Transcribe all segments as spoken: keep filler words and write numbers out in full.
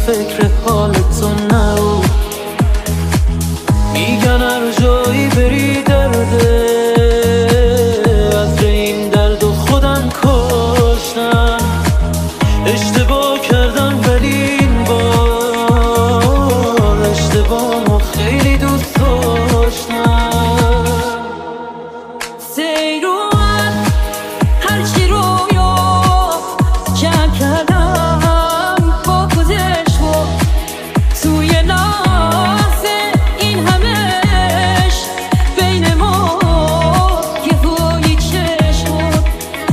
فکر حال تو نرو. میگن هر جایی بری درده، عطر این درد و خودم کشتم. اشتباه کردم ولی این بار اشتباهمو خیلی دوست داشتم. سیر اومد هرچی رویا جمع کردم با خودش و توی لحظه این همش بین ما یه هایی چشم بود.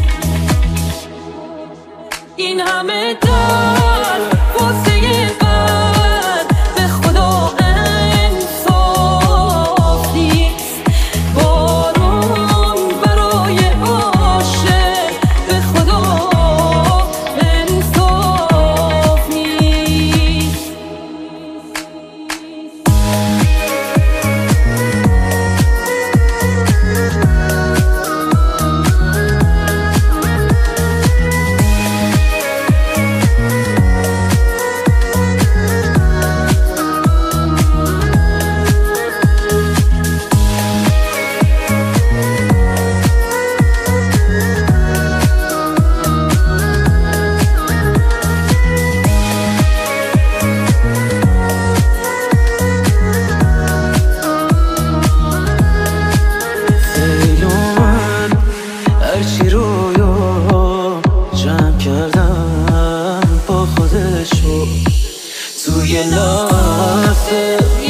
این همه در واسه من به خدا انصاف نیست. بارون برای عاشق به خدا انصاف نیست. سیل اومد هرچی رویا جمع کردم با خودش و توی لحظه